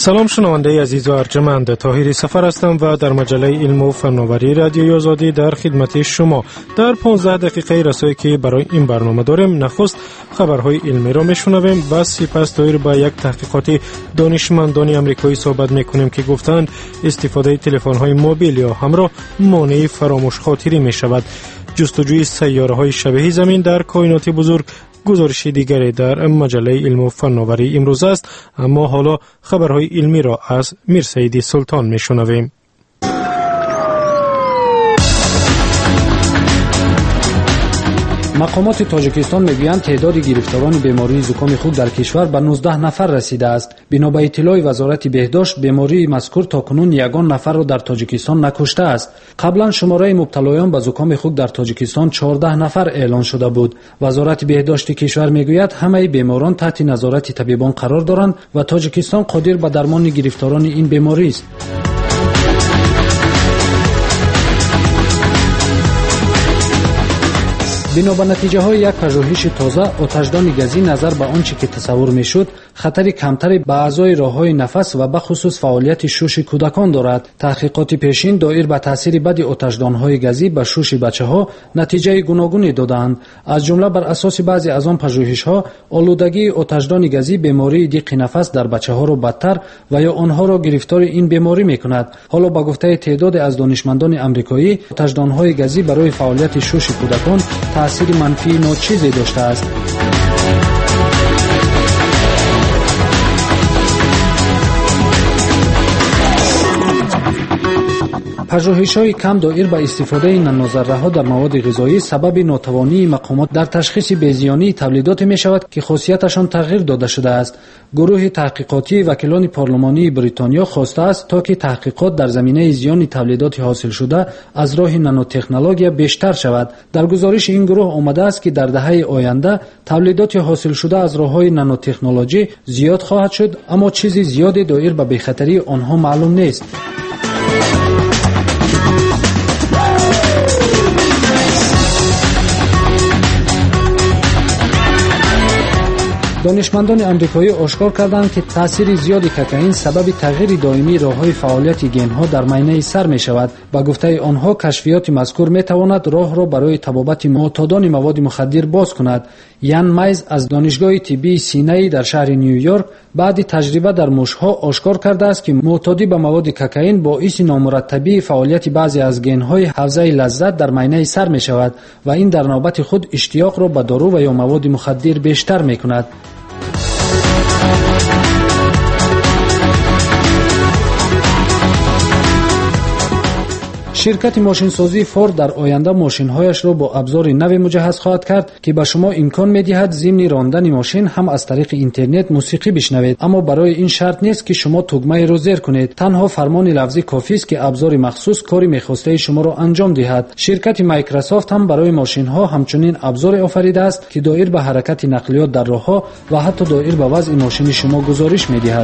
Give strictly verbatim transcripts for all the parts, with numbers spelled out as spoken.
سلام شنونده عزیز و ارجمند، طاهری سفر هستم و در مجله علم و فناوری رادیوی آزادی در خدمت شما. در پانزده دقیقه رسایی که برای این برنامه داریم، نخست خبرهای علمی را میشنویم و سپس دایر به یک تحقیقات دانشمندان آمریکایی صحبت میکنیم که گفتند استفاده تلفن‌های موبیل یا همراه مانع فراموش خاطری میشود. جستجوی سیاره‌های شبیه زمین در کائنات بزرگ گزارش دیگری در مجله علم و فناوری امروز است، اما حالا خبرهای علمی را از میر سعیدی سلطان میشنویم. مقامات تاجیکستان میگویند تعداد گرفتاران بیماری زکام خوک در کشور به نوزده نفر رسیده است. بنا به اطلاع وزارت بهداشت، بیماری مذکور تاکنون یگان نفر را در تاجیکستان نکشته است. قبلا شماره مبتلایان به زکام خوک در تاجیکستان چهارده نفر اعلان شده بود. وزارت بهداشت کشور میگوید همه بیماران تحت نظارت طبیبان قرار دارند و تاجیکستان قادر به درمان گرفتاران این بیماری است. بنا به نتیجه های یک پژوهش تازه، آتشدان گازی نظر به آنچه که تصور میشد خطری کمتری به اعضای راههای نفس و به خصوص فعالیت شوش کودکان دارد. تحقیقات پیشین دایر به تاثیر بد آتشدان های گازی به شوش بچه ها نتیجه گوناگونی دادند. از جمله بر اساس بعضی از آن پژوهش ها، آلودگی آتشدان گازی بیماری دیق نفس در بچه ها را بدتر و یا آنها را گرفتار این بیماری میکند. حالا با گفته تعداد از دانشمندان آمریکایی، آتشدان های گازی برای فعالیت شوش کودکان تأثیر منفی ناچیزی داشته است. پژوهش‌های کم دایر به استفاده نانوذره‌ها در مواد غذایی سبب ناتوانی مقامات در تشخیص بیزیانی تولیدات می‌شود که خاصیتشان تغییر داده شده است. گروه تحقیقاتی وکیلان پارلمانی بریتانیا خواسته است تا که تحقیقات در زمینه زیان تولیدات حاصل شده از راه نانوتکنولوژی بیشتر شود. در گزارش این گروه آمده است که در دهه آینده تولیدات حاصل شده از راه‌های نانوتکنولوژی زیاد خواهد شد، اما چیزی زیادی دایر به بی‌خطری آنها معلوم نیست. دانشمندان آمریکایی آشکار کردند که تاثیر زیاد کوکائین سبب تغییر دائمی راه‌های فعالیت گن‌ها در معاینه سر می‌شود. با گفته آنها، کشفیات مذکور می‌تواند راه را برای تبابت معتادان مواد مخدر باز کند. یان میز از دانشگاه طبی سینای در شهر نیویورک بعد تجربه در موش‌ها آشکار کرده است که معتادی به مواد کوکائین باعث نامرتبی فعالیت بعضی از گن‌های حوزه لذت در معاینه سر می‌شود و این در نوبت خود اشتیاق را به دارو و یا مواد مخدر بیشتر می‌کند. شرکت ماشینسازی فورد در آینده ماشین‌هایش را با ابزار نو مجهز خواهد کرد که به شما امکان می‌دهد ضمن راندن ماشین هم از طریق اینترنت موسیقی بشنوید، اما برای این شرط نیست که شما تگمه را زیر کنید. تنها فرمان لفظی کافی است که ابزار مخصوص کاری می‌خواسته شما را انجام دهد. شرکت مایکروسافت هم برای ماشین‌ها همچنین ابزار آفریده است که دایر به حرکت نقلیات در راه‌ها و حتی دایر به وضع ماشین شما گزارش می‌دهد.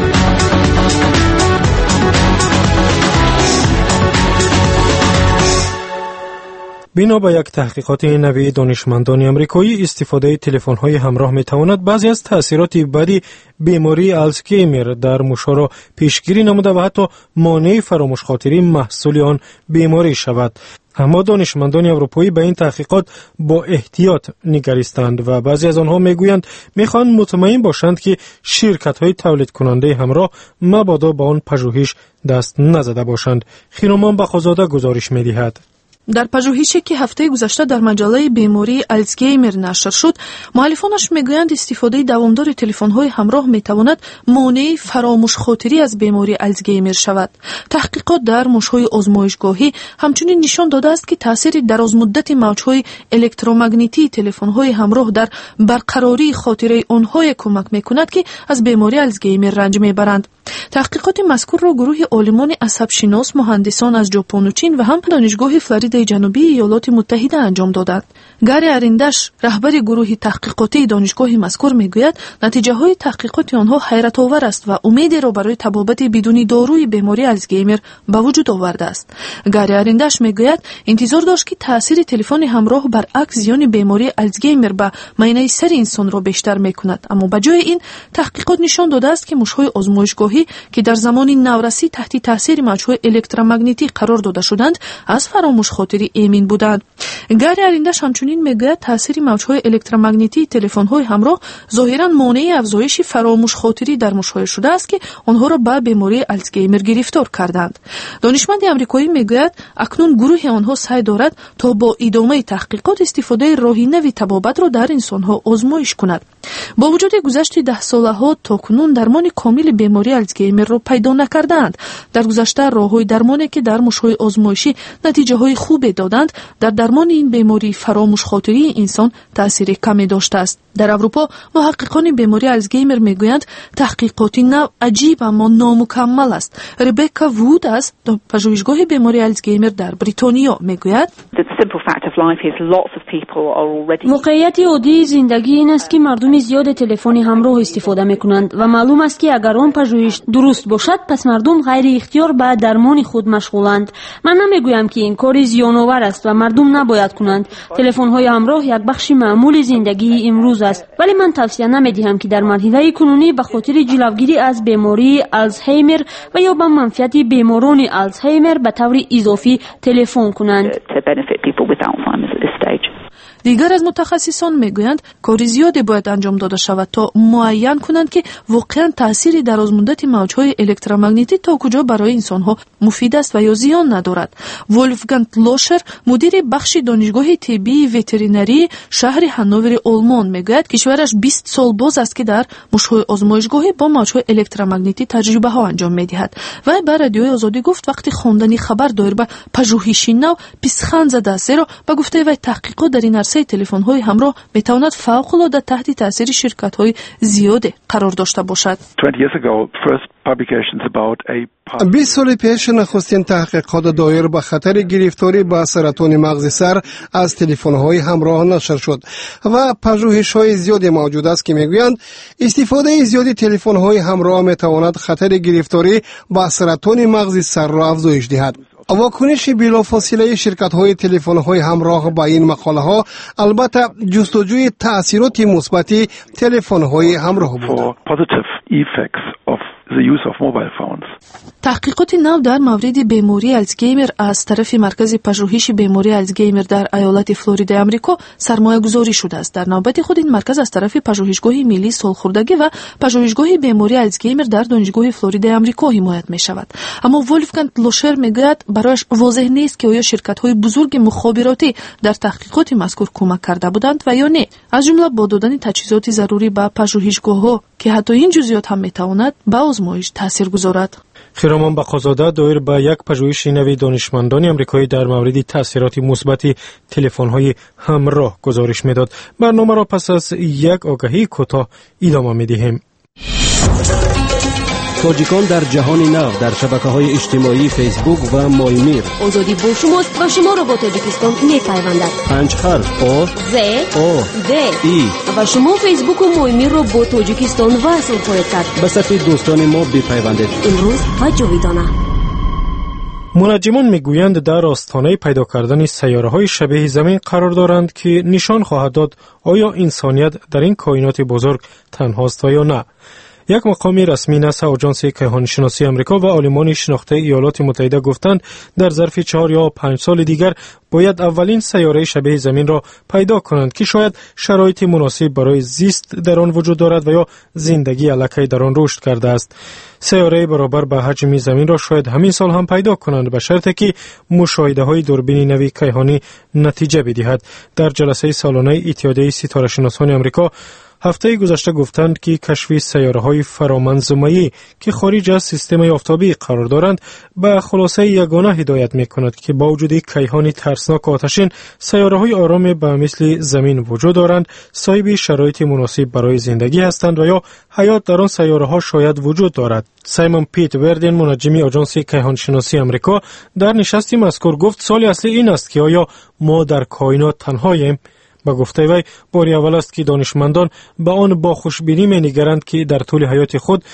بنا به یک تحقیقات نوی دانشمندان آمریکایی، استفاده تلفن‌های همراه می‌تواند بعضی از تأثیرات بدی بیماری آلزایمر در موش‌ها را پیشگیری نموده و حتی مانع فراموش خاطری محصول آن بیماری شود. اما دانشمندان اروپایی به این تحقیقات با احتیاط نگریستند و بعضی از آنها میگویند میخوان مطمئن باشند که شرکت‌های تولید کننده همراه مبادا به آن پژوهش دست نزده باشند. خیرمان بخازاده گزارش می‌دهد. در پژوهشی که هفته گذشته در مجله بیماری آلزایمر نشر شد، مؤلفانش میگویند استفاده دوامدار تلفن‌های همراه میتواند مانع فراموش خاطری از بیماری آلزایمر شود. تحقیقات در موش‌های آزمایشگاهی همچنین نشان داده است که تاثیر درازمدت موج‌های الکترومگنیتی تلفن‌های همراه در برقراری خاطره آنها کمک میکند که از بیماری آلزایمر رنج میبرند. تحقیقات مذکور را گروه عالمان عصب‌شناس، مهندسان از ژاپن و چین و هم دانشگاه فلوریدا فلوریدای جنوبی ایالات متحده انجام دادند. گاری اریندش رهبر گروه تحقیقاتی دانشگاه مذکور میگوید نتیجه های تحقیقات آنها حیرت آور است و امیدی را برای تبابت بدون داروی بیماری آلزایمر به وجود آورده است. گاری اریندش میگوید انتظار داشت که تاثیر تلفن همراه برعکس زیان بیماری آلزایمر به معاینه سر انسان را بیشتر میکند، اما به جای این تحقیقات نشان داده است که موشهای آزمایشگاهی که در زمان نورسی تحت تاثیر موجهای الکترومگنیتی قرار داده شدند از فراموش خاطری ایمن بودند. گاری اریندش همچنین میگوید تاثیر موجهای الکترومگنیتی تلفن‌های همراه ظاهراً مانع افزایش فراموش خاطری در موش‌های شده است که آنها را به بیماری آلزایمر گرفتار کردند. دانشمند آمریکایی میگوید اکنون گروه آنها سعی دارد تا با ادامه تحقیقات استفاده راهی نوی تبابت را در انسان‌ها آزمایش کند. با وجود گذشت ده ساله‌ها تاکنون درمان کامل بیماری آلزایمر را پیدا نکردند. در گذشته راه‌های درمانی که در موش‌های آزمایشی نتیجه‌های خوبی دادند در درمان این بیماری فراموش خاطری انسان تأثیر کمی داشته است. در اروپا محققان بیماری آلزایمر میگویند تحقیقات نو عجیب اما نامکمل است. ربکا وود از پژوهشگاه بیماری آلزایمر در بریتانیا میگوید واقعیت عادی زندگی این است که مردم زیاد تلفن همراه استفاده میکنند و معلوم است که اگر آن پژوهش درست باشد پس مردم غیر اختیار به درمان خود مشغولند. من نمیگویم که این کار زیان‌آور است و مردم نباید کنند. تلفن های همراه یک بخش معمول زندگی امروز است، ولی من توصیه نمیدهم که در مرحله کنونی به خاطر جلوگیری از بیماری آلزایمر و یا به منفعت بیماران آلزایمر به طور اضافی تلفن کنند. دیگر از متخصصان میگویند کار زیادی باید انجام داده شود تا معین کنند که واقعا تأثیر درازمدت موجهای الکترومگنیتی تا کجا برای انسانها مفید است و یا زیان ندارد. ولفگانگ لوشر مدیر بخش دانشگاه طبی وترینری شهر هانوور آلمان میگوید کشورش بیست سال باز است که در موشهای آزمایشگاهی با موجهای الکترومگنیتی تجربه ها انجام میدهد. و بر رادیوی آزادی گفت وقتی خواندن خبر دایر به پژوهش نو پیشخند زده است، زیرا به گفته وی تحقیقات در این عرصه تلفن‌های همراه میتواند فوق‌العاده تحت تاثیر شرکت‌های زیاده قرار داشته باشد. بیست سال پیش نخستین تحقیقات دایر به خطر گرفتاری به سرطان مغز سر از تلفن‌های همراه نشر شد و پژوهش‌های زیادی موجود است که میگویند استفاده زیادی تلفن‌های همراه میتواند خطر گرفتاری به سرطان مغز سر را افزایش دهد. واکنش بلافاصله شرکت‌های تلفن‌های همراه با این مقاله‌ها البته جستجوی تأثیرات مثبت تلفن‌های همراه بود. تحقیقات نو در مورد بیماری آلزایمر از طرف مرکز پژوهش بیماری آلزایمر در ایالت فلوریدا آمریکا سرمایه گذاری شده است. در نوبت خود این مرکز از طرف پژوهشگاه ملی سالخوردگی و پژوهشگاه بیماری آلزایمر در دانشگاه فلوریدا آمریکا حمایت می شود. اما ولفگانگ لوشر میگوید برایش واضح نیست که آیا شرکت‌های بزرگ مخابراتی در تحقیقات مذکور کمک کرده بودند و یا نه، از جمله با دادن تجهیزات ضروری به پژوهشگاه‌ها که حتی این جزئیات هم میتواند به آزمایش تاثیر گذارد. خیرامان بقازاده دایر به یک پژوهش نوی دانشمندان آمریکایی در مورد تاثیرات مثبت تلفن‌های همراه گزارش میداد. برنامه را پس از یک آگهی کوتاه ادامه میدهیم. تاجیکان در جهان نو در شبکه‌های اجتماعی فیسبوک و مایمیر. آزادی با شماست و شما را با تاجیکستان می‌پیوندد. پنج حرف آ ز آ د ای و شما فیسبوک و مایمیر را با تاجیکستان وصل خواهید کرد. به صفحه دوستان ما بپیوندید. امروز و جاویدانه. منجمان میگویند در آستانه پیدا کردن سیاره‌های شبیه زمین قرار دارند که نشان خواهد داد آیا انسانیت در این کائنات بزرگ تنهاست یا نه. یک مقام رسمی ناسا آژانس کیهانشناسی آمریکا و عالمان شناخته ایالات متحده گفتند در ظرف چهار یا پنج سال دیگر باید اولین سیاره شبیه زمین را پیدا کنند که شاید شرایط مناسب برای زیست در آن وجود دارد و یا زندگی الکی در آن رشد کرده است. سیاره برابر به حجم زمین را شاید همین سال هم پیدا کنند به شرطی که مشاهده‌های دوربین نوی کیهانی نتیجه بدهد. در جلسه سالانه اتحادیه ستاره‌شناسان آمریکا هفته گذشته گفتند که کشف سیاره‌های فرامنظومه‌ای که خارج از سیستم آفتابی قرار دارند به خلاصه یگانه هدایت می‌کند که با وجود کیهان ترسناک آتشین، سیاره‌های آرام به مثل زمین وجود دارند، صاحب شرایط مناسب برای زندگی هستند و یا حیات در آن سیاره‌ها شاید وجود دارد. سایمون پیت وردن، منجم آژانس کیهانشناسی آمریکا، در نشستی مذکور گفت سوال اصلی این است که آیا ما در کائنات تنهاییم؟ با گفته وی باری اول است که دانشمندان به آن با خوشبینی می‌نگرند که در طول حیات خود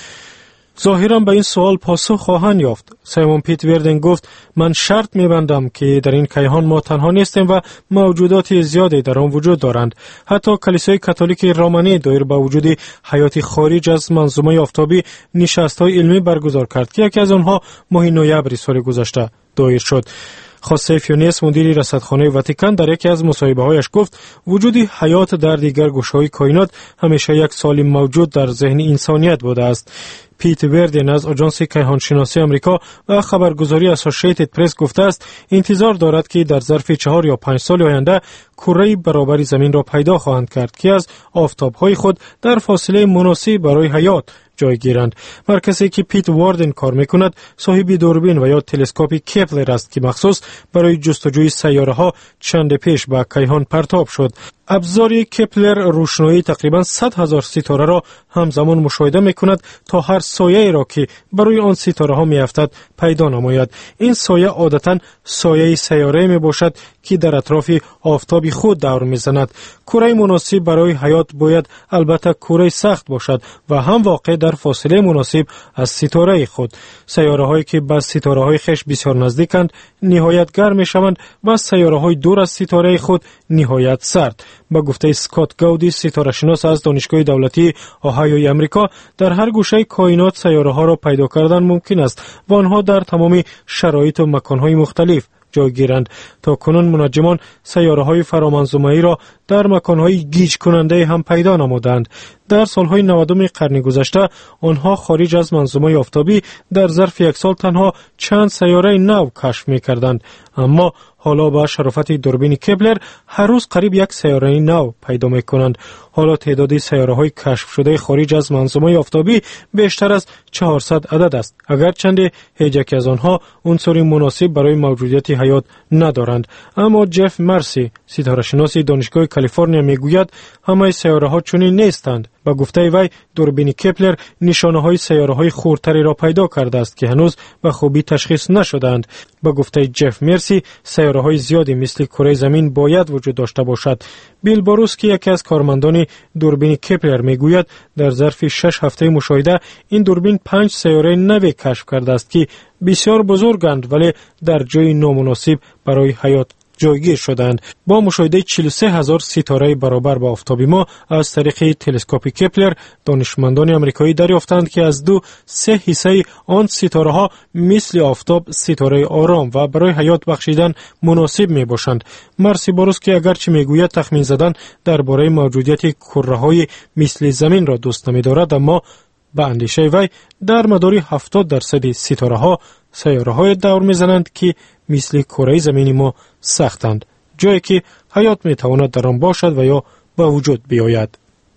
ظاهراً به این سوال پاسخ خواهند یافت. سایمون پیت وردن گفت من شرط می‌بندم که در این کیهان ما تنها نیستیم و موجودات زیادی در آن وجود دارند. حتی کلیسای کاتولیک رومانی دایر به وجود حیات خارج از منظومه آفتابی نشست‌های علمی برگزار کرد که یکی از آنها ماه نوامبر سال گذشته دایر شد. خوسه فیونیس، مدیر رصدخانه واتیکان، در یکی از مصاحبه‌هایش گفت وجود حیات در دیگر گوشه‌های کائنات همیشه یک سوال موجود در ذهن انسانیت بوده است. پیت وردن از آژانس کیهانشناسی آمریکا و خبرگزاری اسوسییتد پرس گفته است انتظار دارد که در ظرف چهار یا پنج سال آینده کره برابر زمین را پیدا خواهند کرد که از آفتاب‌های خود در فاصله مناسب برای حیات جای گیرند. مرکزی که پیت واردن کار میکند صاحب دوربین و یا تلسکوپ کپلر است که مخصوص برای جستجوی سیاره‌ها چند پیش به کیهان پرتاب شد. ابزار کپلر روشنایی تقریبا صد هزار ستاره را همزمان مشاهده میکند تا هر سایه را که برای آن ستاره ها میافتد پیدا نماید. این سایه عادتا سایه سیاره می باشد که در اطراف آفتاب خود دور میزند. کره مناسب برای حیات باید البته کره سخت باشد و هم واقع در فاصله مناسب از ستاره خود. سیاره هایی که به ستاره های خویش بسیار نزدیکند نهایت گرم میشوند و سیاره های دور از ستاره خود نهایت سرد. با گفته اسکات گاودی، ستاره شناس از دانشگاه دولتی اوهایوی آمریکا، در هر گوشه کائنات سیاره ها را پیدا کردن ممکن است و آنها در تمام شرایط و مکان های مختلف جای گیرند. تا کنون منجمان سیاره های فرامنظومه‌ای را در مکان های گیج کننده هم پیدا نمودند. در سالهای نودم قرن گذشته آنها خارج از منظومه آفتابی در ظرف یک سال تنها چند سیاره نو کشف می‌کردند، اما حالا با شرافت دوربین کپلر هر روز قریب یک سیاره نو پیدا می‌کنند. حالا تعداد سیاره‌های کشف شده خارج از منظومه آفتابی بیشتر از چهارصد عدد است، اگرچند هیچ یک از آنها عنصر مناسب برای موجودیت حیات ندارند. اما جف مرسی، ستاره‌شناس دانشگاه کالیفرنیا، میگوید همه سیاره‌ها چنین نیستند. با گفته وی دوربین کپلر نشانه‌های سیاره‌های خردتری را پیدا کرده است که هنوز به خوبی تشخیص نشدند. با گفته جف مرسی سیاره‌های زیادی مثل کره زمین باید وجود داشته باشد. بیل باروس که یکی از کارمندان دوربین کپلر میگوید در ظرف شش هفته مشاهده این دوربین پنج سیاره نو کشف کرده است که بسیار بزرگند ولی در جای نامناسب برای حیات جایگیر شدند. با مشاهده چهل و سه هزار ستاره برابر با آفتاب ما از طریق تلسکوپ کپلر، دانشمندان آمریکایی دریافتند که از دو سه حصه آن ستاره ها مثل آفتاب ستاره آرام و برای حیات بخشیدن مناسب می باشند. مرسی باروس که اگرچه میگوید تخمین زدن درباره موجودیت کره های مثل زمین را دوست نمی دارد، اما به اندیشه وی در مدار هفتاد درصد ستاره ها سیاره های دور می زنند که مثل کره زمین ما سختند، جایی که حیات می تواند در آن باشد و یا به وجود بیاید.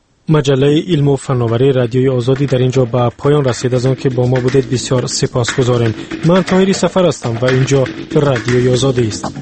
مجله علم و فناوری رادیوی آزادی در اینجا به پایان رسید. از آن که با ما بودید بسیار سپاسگزاریم. من طاهری سفر هستم و اینجا رادیوی آزادی است.